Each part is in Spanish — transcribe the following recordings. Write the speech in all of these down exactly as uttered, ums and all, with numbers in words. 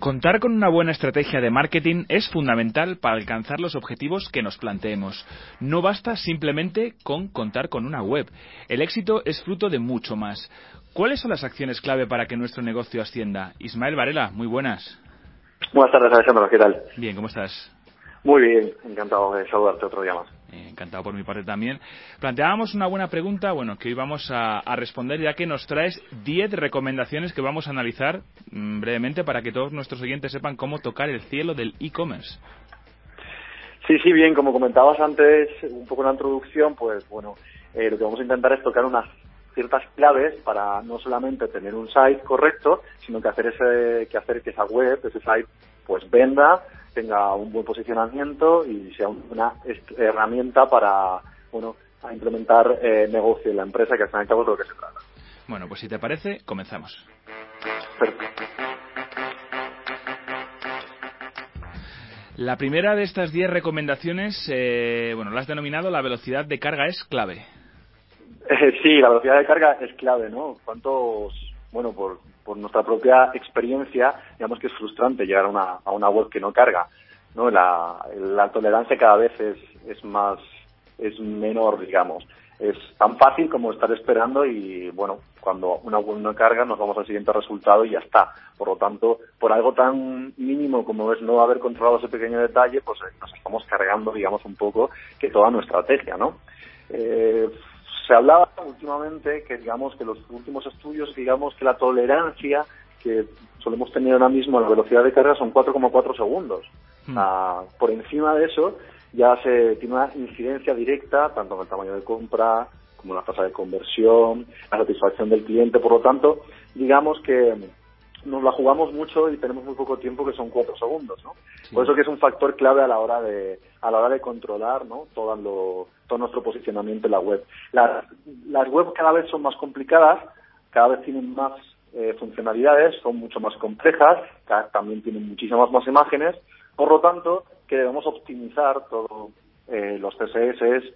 Contar con una buena estrategia de marketing es fundamental para alcanzar los objetivos que nos planteemos. No basta simplemente con contar con una web. El éxito es fruto de mucho más. ¿Cuáles son las acciones clave para que nuestro negocio ascienda? Ismael Varela, muy buenas. Buenas tardes, Alejandro, ¿qué tal? Bien, ¿cómo estás? Muy bien, encantado de saludarte otro día más. Eh, encantado por mi parte también. Planteábamos una buena pregunta, bueno, que hoy vamos a, a responder, ya que nos traes diez recomendaciones que vamos a analizar mmm, brevemente para que todos nuestros oyentes sepan cómo tocar el cielo del e-commerce. Sí, sí, bien, como comentabas antes, un poco en la introducción, pues bueno, eh, lo que vamos a intentar es tocar unas ciertas claves para no solamente tener un site correcto, sino que hacer ese, que hacer que esa web, ese site, pues venda, tenga un buen posicionamiento y sea una herramienta para, bueno, a implementar eh, negocio en la empresa, que al fin y al cabo es de lo que se trata. Bueno, pues si te parece, comenzamos. Perfecto. La primera de estas diez recomendaciones, eh, bueno, la has denominado la velocidad de carga es clave. Eh, sí, la velocidad de carga es clave, ¿no? ¿Cuántos, bueno, por, por nuestra propia experiencia, digamos que es frustrante llegar a una, a una web que no carga, ¿no? La, la tolerancia cada vez es, es más, es menor, digamos. Es tan fácil como estar esperando y, bueno, cuando una web no carga nos vamos al siguiente resultado y ya está. Por lo tanto, por algo tan mínimo como es no haber controlado ese pequeño detalle, pues eh, nos estamos cargando, digamos, un poco que toda nuestra estrategia, ¿no? Eh, Se hablaba últimamente que, digamos, que los últimos estudios, digamos, que la tolerancia que solemos tener ahora mismo a la velocidad de carga son cuatro coma cuatro segundos. Mm. Ah, por encima de eso ya se tiene una incidencia directa tanto en el tamaño de compra como en la tasa de conversión, la satisfacción del cliente. Por lo tanto, digamos que nos la jugamos mucho y tenemos muy poco tiempo, que son cuatro segundos, ¿no? Sí. Por eso que es un factor clave a la hora de a la hora de controlar, ¿no? Todo lo, todo nuestro posicionamiento en la web. Las, las webs cada vez son más complicadas, cada vez tienen más eh, funcionalidades, son mucho más complejas, cada, también tienen muchísimas más imágenes, por lo tanto que debemos optimizar todo eh, los C S S,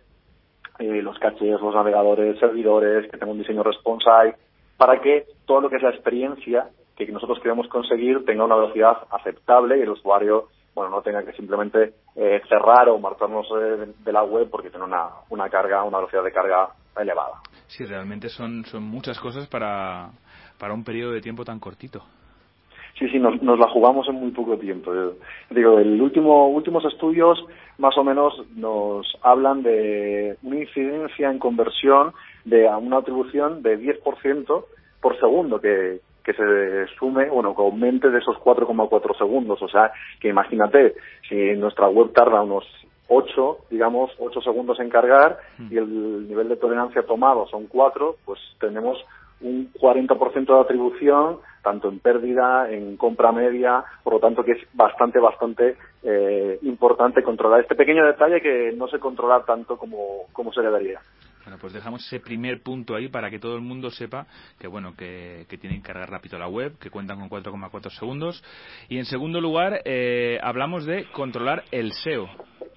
eh, los cachés, los navegadores, servidores, que tengan un diseño responsive, para que todo lo que es la experiencia que nosotros queremos conseguir tenga una velocidad aceptable y el usuario, bueno, no tenga que simplemente eh, cerrar o marcharnos de, de la web porque tiene una, una carga, una velocidad de carga elevada. Sí, realmente son, son muchas cosas para, para un periodo de tiempo tan cortito. Sí, sí, nos, nos la jugamos en muy poco tiempo. Yo digo, el último, últimos estudios más o menos nos hablan de una incidencia en conversión de una atribución de diez por ciento por segundo que que se sume, bueno, que aumente de esos cuatro coma cuatro segundos. O sea, que imagínate, si nuestra web tarda unos ocho, digamos, ocho segundos en cargar y el nivel de tolerancia tomado son cuatro, pues tenemos un cuarenta por ciento de atribución, tanto en pérdida, en compra media, por lo tanto que es bastante, bastante eh, importante controlar este pequeño detalle que no se controla tanto como, como se debería. Bueno, pues dejamos ese primer punto ahí para que todo el mundo sepa que bueno que, que tienen que cargar rápido la web, que cuentan con cuatro coma cuatro segundos. Y en segundo lugar, eh, hablamos de controlar el S E O.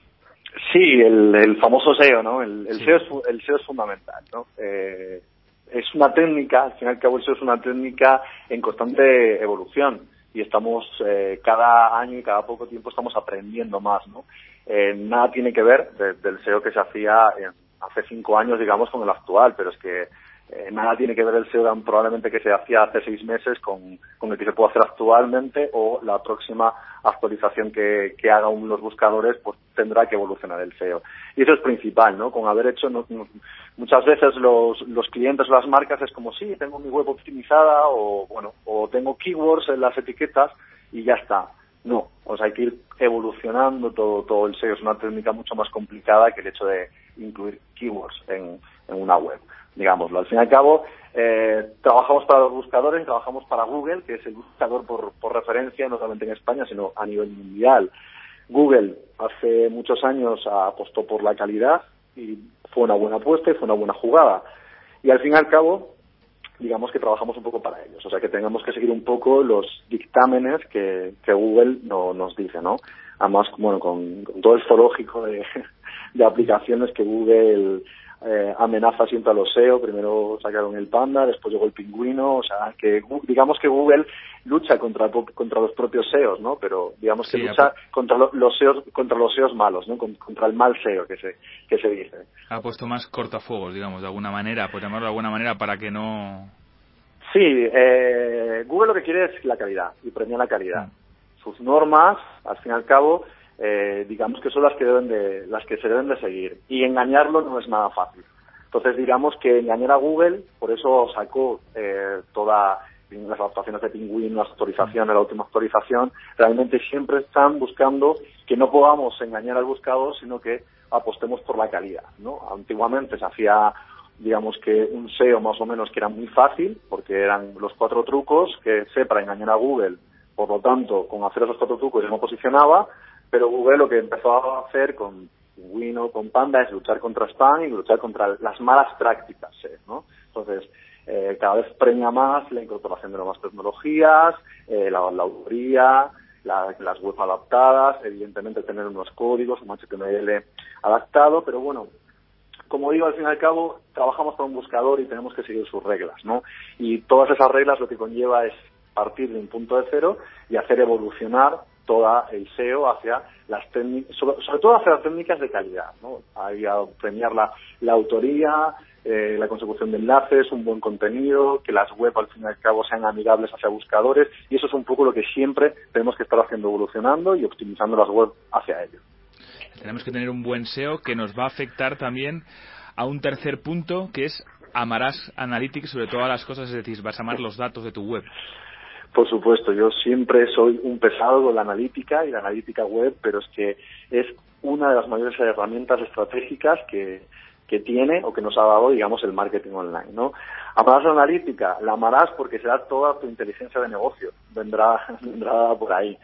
Sí, el, el famoso S E O, ¿no? El, el, sí. S E O es, el S E O es fundamental, ¿no? Eh, es una técnica, al fin y al cabo el S E O es una técnica en constante evolución y estamos eh, cada año y cada poco tiempo estamos aprendiendo más, ¿no? Eh, nada tiene que ver de, del S E O que se hacía en hace cinco años, digamos, con el actual, pero es que eh, nada tiene que ver el S E O probablemente que se hacía hace seis meses con, con el que se puede hacer actualmente, o la próxima actualización que, que hagan los buscadores, pues tendrá que evolucionar el S E O. Y eso es principal, ¿no? Con haber hecho, no, no, muchas veces los, los clientes o las marcas es como, sí, tengo mi web optimizada, o bueno, o tengo keywords en las etiquetas y ya está. No, o sea, hay que ir evolucionando todo, todo el S E O. Es una técnica mucho más complicada que el hecho de incluir keywords en, en una web, digámoslo. Al fin y al cabo, eh, trabajamos para los buscadores, trabajamos para Google, que es el buscador por, por referencia, no solamente en España, sino a nivel mundial. Google hace muchos años apostó por la calidad y fue una buena apuesta y fue una buena jugada. Y al fin y al cabo, digamos que trabajamos un poco para ellos, o sea que tengamos que seguir un poco los dictámenes que, que Google no, nos dice, ¿no? Además, bueno, con, con todo el zoológico de, de aplicaciones que Google eh, amenaza siempre a los S E O. Primero sacaron el Panda, después llegó el Pingüino. O sea, que digamos que Google lucha contra contra los propios S E Os, ¿no? Pero digamos que sí, lucha contra lo, los S E Os contra los S E Os malos, ¿no? Contra el mal S E O que se que se dice. Ha puesto más cortafuegos, digamos, de alguna manera, por llamarlo de alguna manera, para que no. Sí, eh, Google lo que quiere es la calidad y premia la calidad. Mm. Sus normas, al fin y al cabo, eh, digamos que son las que deben de las que se deben de seguir, y engañarlo no es nada fácil. Entonces, digamos que engañar a Google, por eso sacó eh, todas las adaptaciones de Pingüino, las actualizaciones, la última actualización. Realmente siempre están buscando que no podamos engañar al buscador, sino que apostemos por la calidad, ¿no? Antiguamente se hacía, digamos que un S E O más o menos que era muy fácil, porque eran los cuatro trucos que sé para engañar a Google. Por lo tanto, con hacer esos cuatro trucos ya no posicionaba, pero Google lo que empezó a hacer con Pingüino, con Panda, es luchar contra spam y luchar contra las malas prácticas, ¿eh? ¿no? Entonces, eh, cada vez premia más la incorporación de nuevas tecnologías, eh, la, la autoría, la, las web adaptadas, evidentemente tener unos códigos, un H T M L adaptado, pero bueno, como digo, al fin y al cabo, trabajamos con un buscador y tenemos que seguir sus reglas, ¿no? Y todas esas reglas lo que conlleva es partir de un punto de cero y hacer evolucionar toda el S E O hacia las técnicas, sobre, sobre todo hacia las técnicas de calidad, ¿no? Ahí a premiar la, la autoría, eh, la consecución de enlaces, un buen contenido, que las web al fin y al cabo sean amigables hacia buscadores, y eso es un poco lo que siempre tenemos que estar haciendo, evolucionando y optimizando las web hacia ello. Tenemos que tener un buen S E O que nos va a afectar también a un tercer punto, que es amarás Analytics sobre todas las cosas, es decir, vas a amar los datos de tu web. Por supuesto, yo siempre soy un pesado con la analítica y la analítica web, pero es que es una de las mayores herramientas estratégicas que, que tiene o que nos ha dado, digamos, el marketing online, ¿no? Amarás la analítica, la amarás porque será toda tu inteligencia de negocio, vendrá, vendrá por ahí.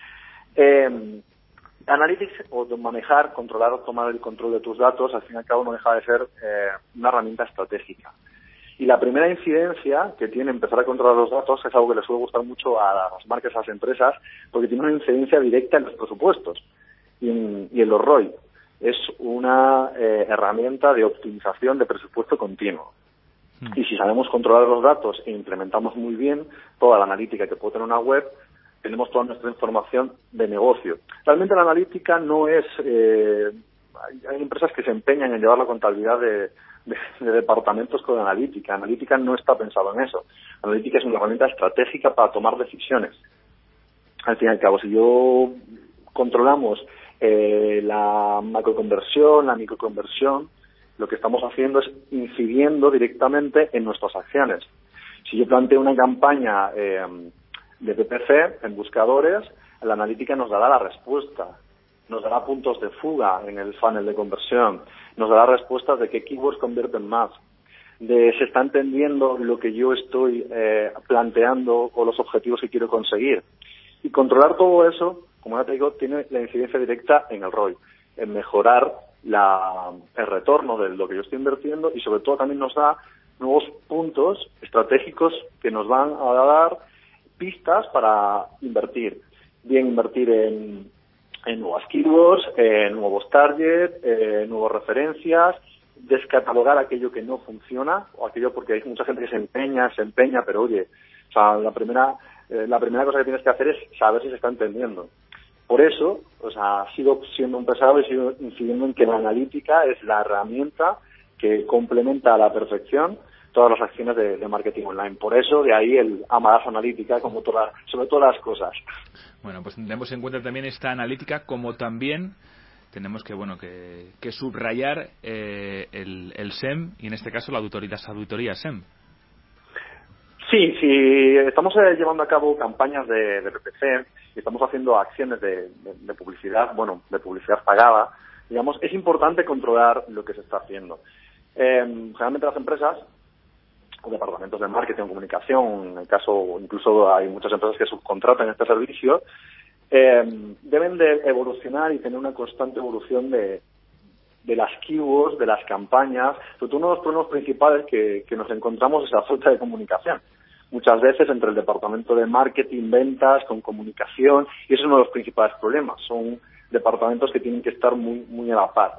Eh, Analytics, o manejar, controlar o tomar el control de tus datos, al fin y al cabo no deja de ser eh, una herramienta estratégica. Y la primera incidencia que tiene empezar a controlar los datos es algo que le suele gustar mucho a las marcas, a las empresas, porque tiene una incidencia directa en los presupuestos y en, y en los R O I. Es una eh, herramienta de optimización de presupuesto continuo. Mm. Y si sabemos controlar los datos e implementamos muy bien toda la analítica que puede tener una web, tenemos toda nuestra información de negocio. Realmente la analítica no es... Eh, hay, hay empresas que se empeñan en llevar la contabilidad de... De, de departamentos con analítica. Analítica no está pensado en eso. Analítica es una herramienta estratégica para tomar decisiones. Al fin y al cabo, si yo controlamos eh, la macroconversión, la microconversión, lo que estamos haciendo es incidiendo directamente en nuestras acciones. Si yo planteo una campaña eh, de P P C en buscadores, la analítica nos dará la respuesta. Nos dará puntos de fuga en el funnel de conversión, nos dará respuestas de qué keywords convierten más, de se está entendiendo lo que yo estoy eh, planteando o los objetivos que quiero conseguir. Y controlar todo eso, como ya te digo, tiene la incidencia directa en el R O I, en mejorar la, el retorno de lo que yo estoy invirtiendo, y sobre todo también nos da nuevos puntos estratégicos que nos van a dar pistas para invertir. Bien invertir en en nuevas keywords, en nuevos targets, en nuevas referencias, descatalogar aquello que no funciona, o aquello porque hay mucha gente que se empeña, se empeña, pero oye, o sea, la primera, eh, la primera cosa que tienes que hacer es saber si se está entendiendo. Por eso, o sea, sigo siendo un pesado y sigo incidiendo en que la analítica es la herramienta que complementa a la perfección todas las acciones de, de marketing online. Por eso, de ahí el amarás analítica como toda, sobre todas las cosas. Bueno, pues tenemos en cuenta también esta analítica, como también tenemos que bueno que, que subrayar eh, el, el S E M, y en este caso la auditoría, las auditorías S E M. Sí, sí, estamos eh, llevando a cabo campañas de, de P P C, y estamos haciendo acciones de, de, de publicidad, bueno, de publicidad pagada. Digamos, es importante controlar lo que se está haciendo. Eh, generalmente las empresas o departamentos de marketing o comunicación, en el caso incluso hay muchas empresas que subcontratan este servicio, eh, deben de evolucionar y tener una constante evolución de, de las keywords, de las campañas. Sobre todo uno de los problemas principales que, que nos encontramos es la falta de comunicación. Muchas veces entre el departamento de marketing, ventas, con comunicación, y eso es uno de los principales problemas. Son departamentos que tienen que estar muy muy a la par, ¿no?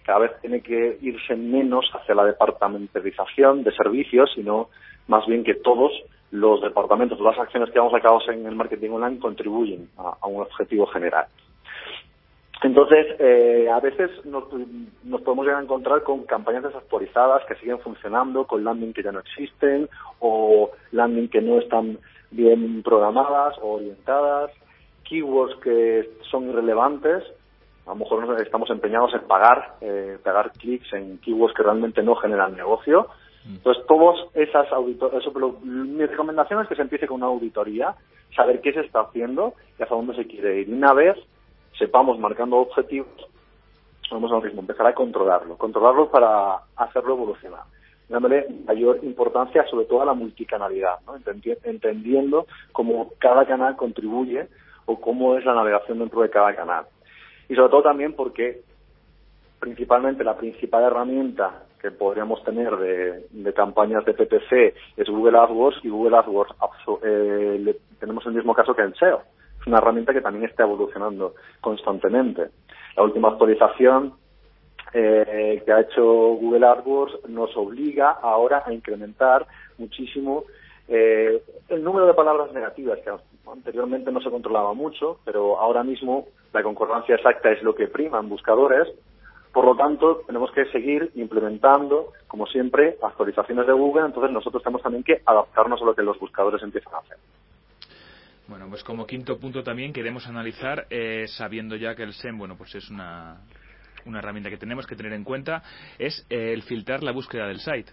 cada vez tiene que irse menos hacia la departamentalización de servicios, sino más bien que todos los departamentos, todas las acciones que llevamos a cabo en el marketing online contribuyen a, a un objetivo general. Entonces, eh, a veces nos, nos podemos llegar a encontrar con campañas desactualizadas que siguen funcionando, con landing que ya no existen, o landing que no están bien programadas o orientadas, keywords que son irrelevantes. A lo mejor nos estamos empeñados en pagar, eh, pagar clics en keywords que realmente no generan negocio. Entonces, todas esas auditorías, mi recomendación es que se empiece con una auditoría, saber qué se está haciendo y hacia dónde se quiere ir. Y una vez sepamos marcando objetivos, vamos a lo mismo, empezar a controlarlo, controlarlo para hacerlo evolucionar. Dándole mayor importancia sobre todo a la multicanalidad, ¿no? Entendi- entendiendo cómo cada canal contribuye o cómo es la navegación dentro de cada canal. Y sobre todo también porque principalmente la principal herramienta que podríamos tener de, de campañas de P P C es Google AdWords, y Google AdWords eh, le, tenemos el mismo caso que en S E O. Es una herramienta que también está evolucionando constantemente. La última actualización eh, que ha hecho Google AdWords nos obliga ahora a incrementar muchísimo eh, el número de palabras negativas, que anteriormente no se controlaba mucho, pero ahora mismo la concordancia exacta es lo que prima en buscadores. Por lo tanto, tenemos que seguir implementando, como siempre, actualizaciones de Google. Entonces, nosotros tenemos también que adaptarnos a lo que los buscadores empiezan a hacer. Bueno, pues como quinto punto también queremos analizar, eh, sabiendo ya que el S E M, bueno, pues es una, una herramienta que tenemos que tener en cuenta, es eh, el filtrar la búsqueda del site.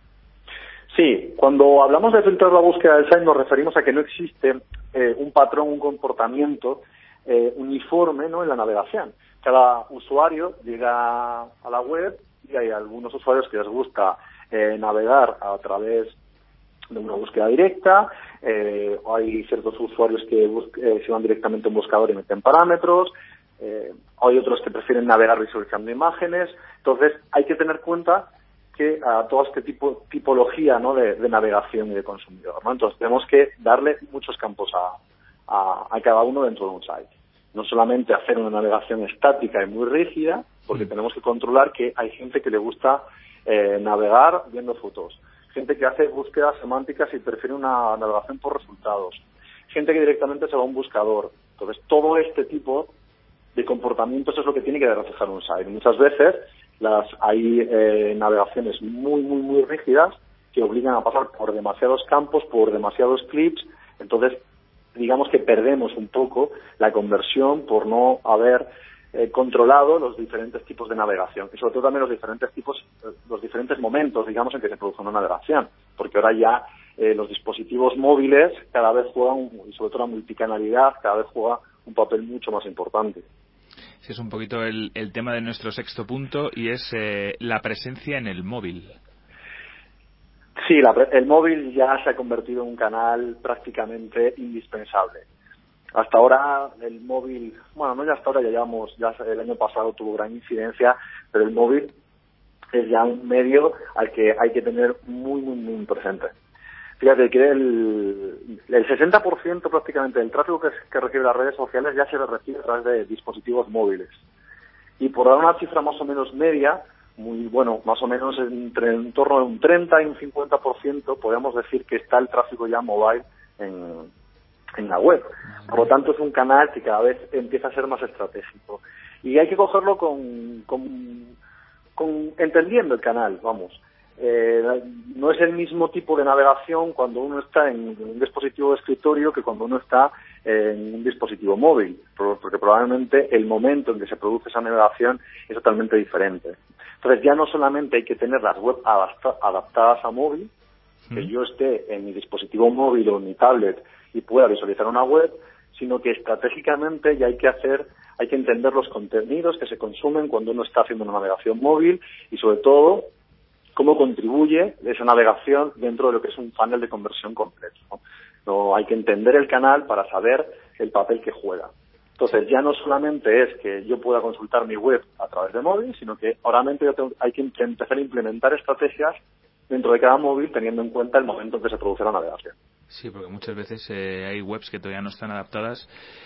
Sí, cuando hablamos de filtrar la búsqueda del site nos referimos a que no existe eh, un patrón, un comportamiento eh, uniforme, ¿no?, en la navegación. Cada usuario llega a la web y hay algunos usuarios que les gusta eh, navegar a través de una búsqueda directa, eh, hay ciertos usuarios que eh, se van directamente a un buscador y meten parámetros, eh, hay otros que prefieren navegar visualizando imágenes. Entonces hay que tener cuenta que a todo este tipo tipología, ¿no?, de, de navegación y de consumidor, ¿no? Entonces tenemos que darle muchos campos a, a, a cada uno dentro de un site. No solamente hacer una navegación estática y muy rígida, porque tenemos que controlar que hay gente que le gusta eh, navegar viendo fotos, gente que hace búsquedas semánticas y prefiere una navegación por resultados, gente que directamente se va a un buscador. Entonces, todo este tipo de comportamientos es lo que tiene que reflejar un site. Muchas veces las hay eh, navegaciones muy, muy, muy rígidas que obligan a pasar por demasiados campos, por demasiados clips. Entonces, digamos que perdemos un poco la conversión por no haber eh, controlado los diferentes tipos de navegación y sobre todo también los diferentes tipos, eh, los diferentes momentos, digamos, en que se produce una navegación, porque ahora ya eh, los dispositivos móviles cada vez juegan, y sobre todo la multicanalidad, cada vez juega un papel mucho más importante. Sí, es un poquito el, el tema de nuestro sexto punto y es eh, la presencia en el móvil. Sí, la, el móvil ya se ha convertido en un canal prácticamente indispensable. Hasta ahora el móvil, bueno, no ya hasta ahora, ya llevamos, ya el año pasado tuvo gran incidencia, pero el móvil es ya un medio al que hay que tener muy, muy, muy presente. Fíjate que el, el sesenta por ciento prácticamente del tráfico que, que recibe las redes sociales ya se recibe a través de dispositivos móviles. Y por dar una cifra más o menos media, muy bueno, más o menos entre en torno a un treinta y un cincuenta por ciento podemos decir que está el tráfico ya mobile en, en la web. Por lo tanto, es un canal que cada vez empieza a ser más estratégico. Y hay que cogerlo con, con, con entendiendo el canal, vamos. Eh, no es el mismo tipo de navegación cuando uno está en un dispositivo de escritorio que cuando uno está en un dispositivo móvil, porque probablemente el momento en que se produce esa navegación es totalmente diferente. Entonces ya no solamente hay que tener las web adapta- adaptadas a móvil, que yo esté en mi dispositivo móvil o en mi tablet y pueda visualizar una web, sino que estratégicamente ya hay que hacer, hay que entender los contenidos que se consumen cuando uno está haciendo una navegación móvil y sobre todo cómo contribuye esa navegación dentro de lo que es un funnel de conversión completo, ¿no? No, hay que entender el canal para saber el papel que juega. Entonces, ya no solamente es que yo pueda consultar mi web a través de móvil, sino que ahora hay que empezar a implementar estrategias dentro de cada móvil teniendo en cuenta el momento en que se produce la navegación. Sí, porque muchas veces eh, hay webs que todavía no están adaptadas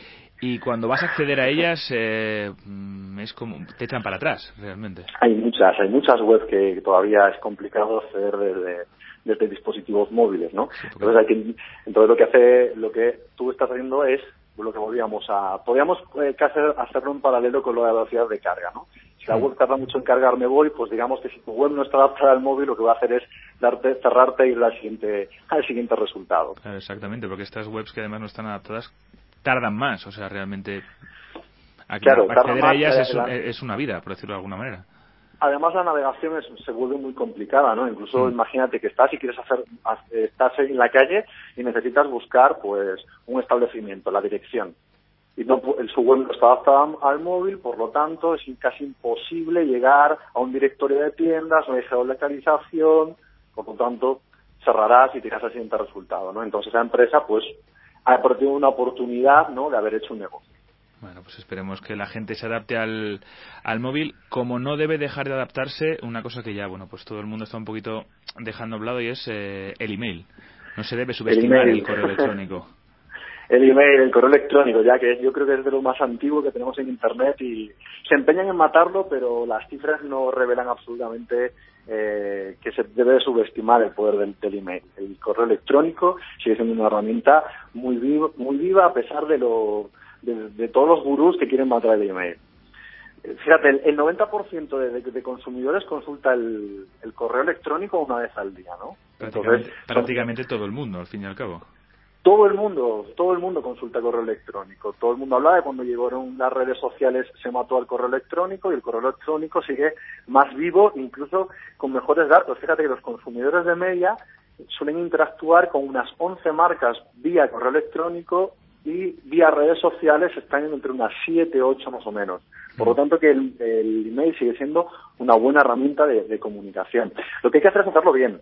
Y cuando vas a acceder a ellas, eh, es como te echan para atrás, realmente. Hay muchas, hay muchas webs que todavía es complicado acceder desde, desde dispositivos móviles, ¿no? Sí, porque... Entonces, hay que, entonces lo que hace, lo que tú estás haciendo es lo que volvíamos a, podríamos eh, hacer, hacerlo en paralelo con lo de la velocidad de carga, ¿no? Si la web tarda mucho en cargar, me voy, pues digamos que si tu web no está adaptada al móvil, lo que va a hacer es darte, cerrarte y ir al siguiente, al siguiente resultado. Claro, exactamente, porque estas webs que además no están adaptadas tardan más, o sea, realmente claro, acceder más, a ellas eh, es, la, es una vida, por decirlo de alguna manera. Además, la navegación es, se vuelve muy complicada, ¿no? Incluso Mm. imagínate que estás y quieres hacer, estás en la calle y necesitas buscar, pues, un establecimiento, la dirección. Y no, el su web no está adaptado al móvil, por lo tanto es casi imposible llegar a un directorio de tiendas, no hay geolocalización, por lo tanto cerrarás y tiras al siguiente resultado, ¿no? Entonces esa empresa pues ha perdido una oportunidad, ¿no?, de haber hecho un negocio. Bueno, pues esperemos que la gente se adapte al, al móvil, como no debe dejar de adaptarse una cosa que ya, bueno, pues todo el mundo está un poquito dejando a un lado y es eh, el email. No se debe subestimar el, el correo electrónico. El email, el correo electrónico, ya que yo creo que es de lo más antiguo que tenemos en Internet y se empeñan en matarlo, pero las cifras no revelan absolutamente eh, que se debe subestimar el poder del, del email. El correo electrónico sigue siendo una herramienta muy viva, muy viva a pesar de, lo, de, de todos los gurús que quieren matar el email. Fíjate, el, el noventa por ciento de, de, de consumidores consulta el, el correo electrónico una vez al día, ¿no? Prácticamente, Entonces, prácticamente todo el mundo, al fin y al cabo. Todo el mundo, todo el mundo consulta correo electrónico. Todo el mundo habla de cuando llegaron las redes sociales se mató al correo electrónico y el correo electrónico sigue más vivo, incluso con mejores datos. Fíjate que los consumidores de media suelen interactuar con unas once marcas vía correo electrónico y vía redes sociales están entre unas siete, ocho más o menos. Por lo tanto que el, el email sigue siendo una buena herramienta de, de comunicación. Lo que hay que hacer es hacerlo bien.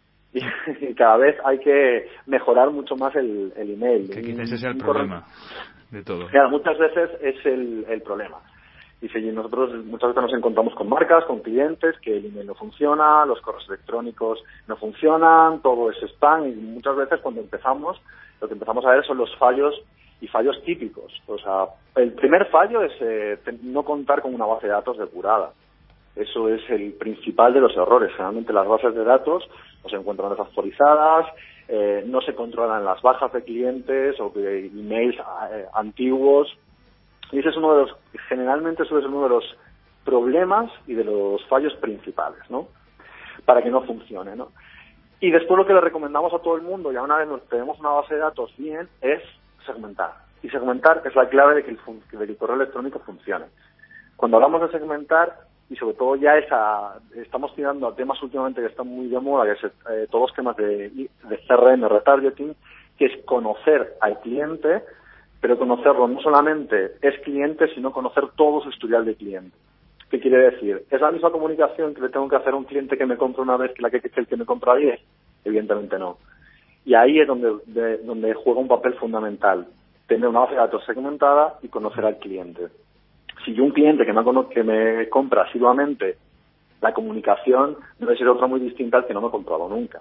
Y cada vez hay que mejorar mucho más el, el email. Que quizás ese es el un problema correo... de todo. Claro, muchas veces es el, el problema. Y si nosotros muchas veces nos encontramos con marcas, con clientes, que el email no funciona, los correos electrónicos no funcionan, todo es spam, y muchas veces cuando empezamos, lo que empezamos a ver son los fallos y fallos típicos. O sea, el primer fallo es eh, no contar con una base de datos depurada. Eso es el principal de los errores. Generalmente las bases de datos no se encuentran desactualizadas, eh, no se controlan las bajas de clientes o de emails eh, antiguos. Y ese es uno de los, generalmente eso es uno de los problemas y de los fallos principales, ¿no? Para que no funcione, ¿no? Y después lo que le recomendamos a todo el mundo, ya una vez nos tenemos una base de datos bien, es segmentar. Y segmentar es la clave de que el, fun- de que el correo electrónico funcione. Cuando hablamos de segmentar, y sobre todo ya esa, estamos tirando a temas últimamente que están muy de moda, que es eh, todos los temas de, de C R M, retargeting, que es conocer al cliente, pero conocerlo no solamente es cliente, sino conocer todo su historial de cliente. ¿Qué quiere decir? ¿Es la misma comunicación que le tengo que hacer a un cliente que me compra una vez que la que, que el que me compra diez? Evidentemente no. Y ahí es donde, de, donde juega un papel fundamental, tener una base de datos segmentada y conocer al cliente. Si yo un cliente que me, que me compra asiduamente, la comunicación debe ser otra muy distinta al que no me ha comprado nunca.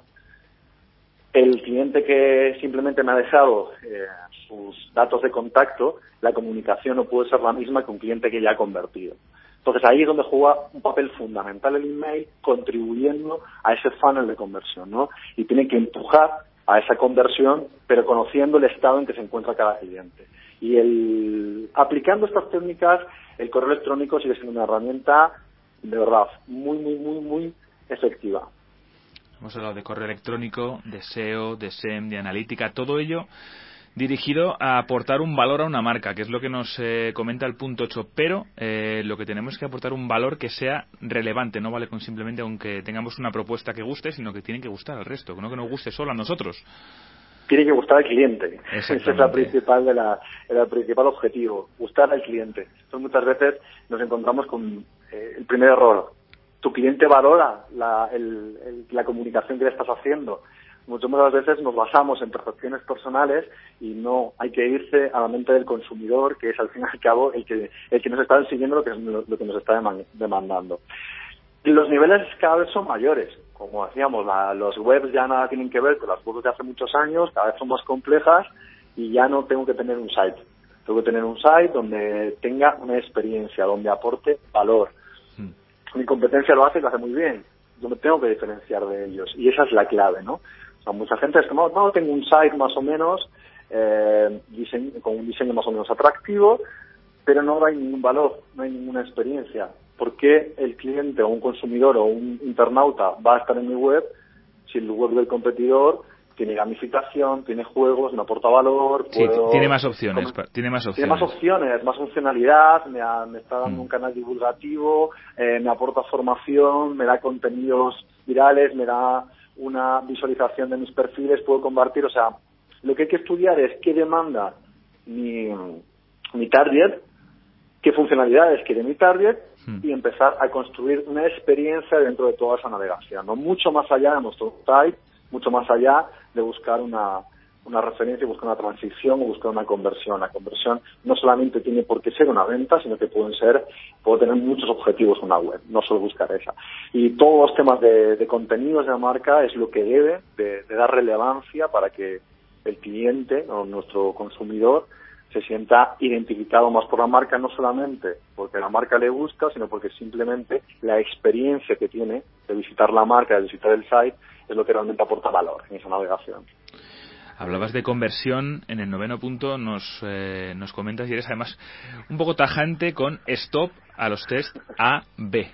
El cliente que simplemente me ha dejado eh, sus datos de contacto, la comunicación no puede ser la misma que un cliente que ya ha convertido. Entonces ahí es donde juega un papel fundamental el email, contribuyendo a ese funnel de conversión, ¿no? Y tiene que empujar a esa conversión, pero conociendo el estado en que se encuentra cada cliente. Y el, aplicando estas técnicas, el correo electrónico sigue siendo una herramienta de verdad muy, muy, muy, muy efectiva. Hemos hablado de correo electrónico, de S E O, de S E M, de analítica, todo ello dirigido a aportar un valor a una marca, que es lo que nos eh, comenta el punto ocho, pero eh, lo que tenemos es que aportar un valor que sea relevante, no vale con simplemente aunque tengamos una propuesta que guste, sino que tiene que gustar al resto, no que nos guste solo a nosotros. Tiene que gustar al cliente. Ese es la principal de la, el principal objetivo, gustar al cliente. Entonces muchas veces nos encontramos con eh, el primer error. Tu cliente valora la, el, el, la comunicación que le estás haciendo. Muchas veces nos basamos en percepciones personales y no hay que irse a la mente del consumidor, que es al fin y al cabo el que, el que nos está siguiendo lo que, lo, lo que nos está demandando. Y los niveles cada vez son mayores. Como decíamos, la, los webs ya nada tienen que ver con las webs de hace muchos años, cada vez son más complejas y ya no tengo que tener un site. Tengo que tener un site donde tenga una experiencia, donde aporte valor. Mm. Mi competencia lo hace y lo hace muy bien. Yo me tengo que diferenciar de ellos. Y esa es la clave, ¿no? O sea, mucha gente es como, no, tengo un site más o menos, eh, diseño, con un diseño más o menos atractivo, pero no hay ningún valor, no hay ninguna experiencia. ¿Por qué el cliente o un consumidor o un internauta va a estar en mi web si el web del competidor tiene gamificación, tiene juegos, me aporta valor? Sí, puedo, tiene más opciones, como, tiene más opciones. Tiene más opciones, más funcionalidad, me, ha, me está dando mm. un canal divulgativo, eh, me aporta formación, me da contenidos virales, me da una visualización de mis perfiles, puedo compartir. O sea, lo que hay que estudiar es qué demanda mi, mi target, qué funcionalidades quiere mi target, hmm. y empezar a construir una experiencia dentro de toda esa navegación, ¿no? Mucho más allá de nuestro site, mucho más allá de buscar una, una referencia, buscar una transición o buscar una conversión. La conversión no solamente tiene por qué ser una venta, sino que pueden ser, puedo tener muchos objetivos en una web, no solo buscar esa. Y todos los temas de, de contenidos de la marca es lo que debe de, de dar relevancia para que el cliente o nuestro consumidor se sienta identificado más por la marca, no solamente porque la marca le gusta, sino porque simplemente la experiencia que tiene de visitar la marca, de visitar el site, es lo que realmente aporta valor en esa navegación. Hablabas de conversión, en el noveno punto nos, eh, nos comentas y eres además un poco tajante con stop a los test A B.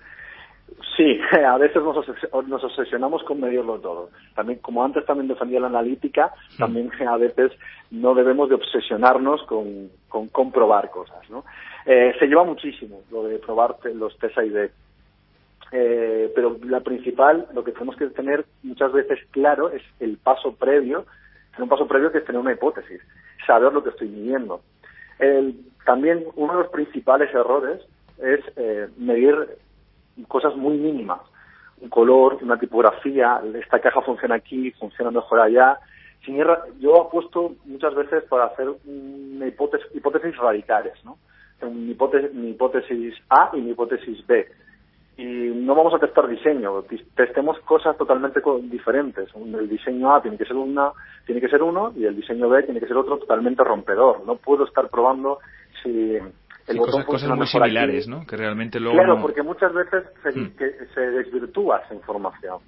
Sí, a veces nos, obses- nos obsesionamos con medirlo todo. También, como antes también defendía la analítica, también a veces no debemos de obsesionarnos con, con comprobar cosas, ¿no? Eh, se lleva muchísimo lo de probar los test A y B. Eh, pero la principal, lo que tenemos que tener muchas veces claro es el paso previo. Un paso previo que es tener una hipótesis, saber lo que estoy midiendo. El, también uno de los principales errores es eh, medir cosas muy mínimas. Un color, una tipografía, esta caja funciona aquí, funciona mejor allá. Sin ir, yo apuesto muchas veces para hacer una hipótesis, hipótesis radicales, ¿no? Mi hipótesis, mi hipótesis A y mi hipótesis B. Y no vamos a testar diseño, testemos cosas totalmente diferentes. El diseño A tiene que ser una, tiene que ser uno y el diseño B tiene que ser otro totalmente rompedor. No puedo estar probando si el sí, botón cosas, cosas muy similares, aquí, ¿no? Que realmente luego claro, no... porque muchas veces se, hmm. que se desvirtúa esa información.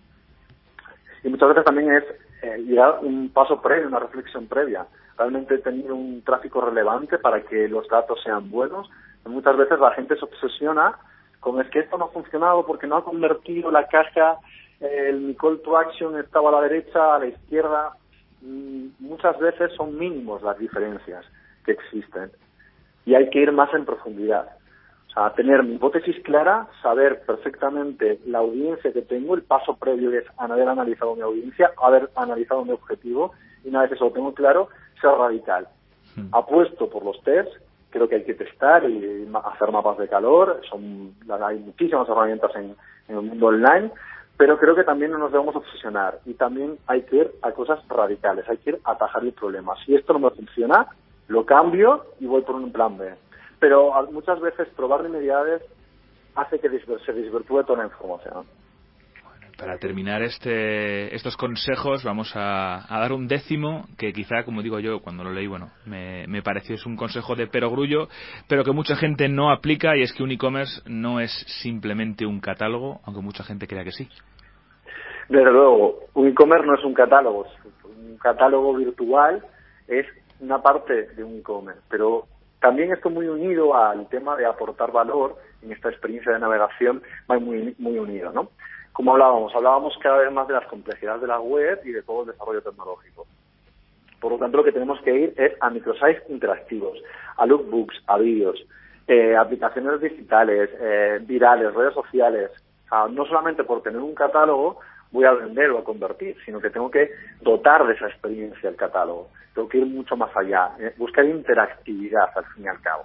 Y muchas veces también es eh, llegar un paso previo, una reflexión previa. Realmente tener un tráfico relevante para que los datos sean buenos. Y muchas veces la gente se obsesiona con es que esto no ha funcionado porque no ha convertido la caja, eh, el mi call to action estaba a la derecha, a la izquierda. Mm, muchas veces son mínimos las diferencias que existen y hay que ir más en profundidad. O sea, tener mi hipótesis clara, saber perfectamente la audiencia que tengo, el paso previo es haber analizado mi audiencia, haber analizado mi objetivo, y una vez eso lo tengo claro, ser radical. Hmm. Apuesto por los tests, creo que hay que testar y hacer mapas de calor, son hay muchísimas herramientas en, en el mundo online, pero creo que también no nos debemos obsesionar y también hay que ir a cosas radicales, hay que ir a atajar el problema. Si esto no me funciona, lo cambio y voy por un plan B. Pero muchas veces probar linealidades hace que se desvirtúe toda la información. Para terminar este, estos consejos vamos a, a dar un décimo que quizá, como digo yo, cuando lo leí, bueno, me, me pareció es un consejo de perogrullo, pero que mucha gente no aplica, y es que un e-commerce no es simplemente un catálogo, aunque mucha gente crea que sí. Desde luego, un e-commerce no es un catálogo. Un catálogo virtual es una parte de un e-commerce, pero también esto muy unido al tema de aportar valor en esta experiencia de navegación, va muy, muy unido, ¿no? Como hablábamos, hablábamos cada vez más de las complejidades de la web y de todo el desarrollo tecnológico. Por lo tanto, lo que tenemos que ir es a microsites interactivos, a lookbooks, a vídeos, eh, aplicaciones digitales, eh, virales, redes sociales. O sea, no solamente por tener un catálogo voy a vender o a convertir, sino que tengo que dotar de esa experiencia el catálogo. Tengo que ir mucho más allá, eh, buscar interactividad al fin y al cabo.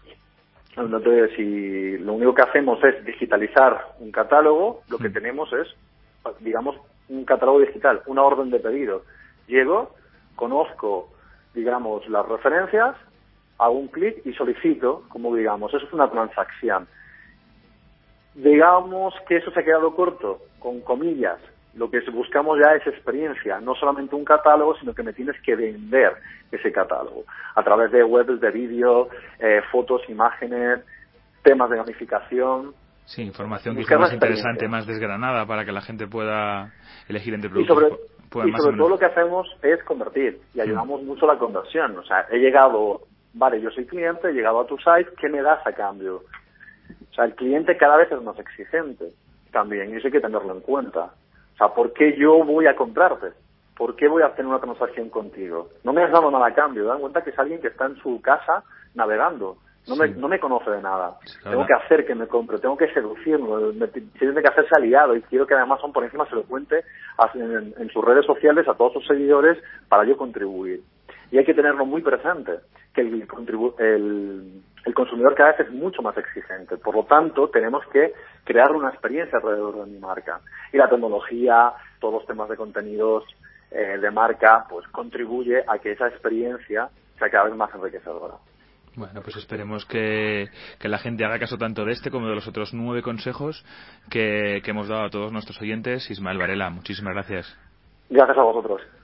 Entonces, si lo único que hacemos es digitalizar un catálogo, lo que tenemos es, digamos, un catálogo digital, una orden de pedido. Llego, conozco, digamos, las referencias, hago un clic y solicito, como digamos, eso es una transacción. Digamos que eso se ha quedado corto, con comillas, Lo que buscamos ya es experiencia, no solamente un catálogo, sino que me tienes que vender ese catálogo a través de webs, de vídeo, eh, fotos, imágenes, temas de gamificación. Sí, información quizá más interesante, más desgranada, para que la gente pueda elegir entre productos. Y sobre, puedan y más sobre o menos... todo lo que hacemos es convertir y ayudamos mm. mucho a la conversión. O sea, he llegado, vale, yo soy cliente, he llegado a tu site, ¿qué me das a cambio? O sea, el cliente cada vez es más exigente también y eso hay que tenerlo en cuenta. O sea, ¿por qué yo voy a comprarte? ¿Por qué voy a hacer una transacción contigo? No me has dado nada a cambio, dan cuenta que es alguien que está en su casa navegando. No, sí. me, no me conoce de nada. Sí, claro. Tengo que hacer que me compre, tengo que seducirlo, me, tiene que hacerse aliado y quiero que además son por encima se lo cuente a, en, en sus redes sociales a todos sus seguidores para yo contribuir. Y hay que tenerlo muy presente, que el, el, el consumidor cada vez es mucho más exigente. Por lo tanto, tenemos que crear una experiencia alrededor de mi marca. Y la tecnología, todos los temas de contenidos eh, de marca, pues contribuye a que esa experiencia sea cada vez más enriquecedora. Bueno, pues esperemos que, que la gente haga caso tanto de este como de los otros nueve consejos que, que hemos dado a todos nuestros oyentes. Ismael Varela, muchísimas gracias. Gracias a vosotros.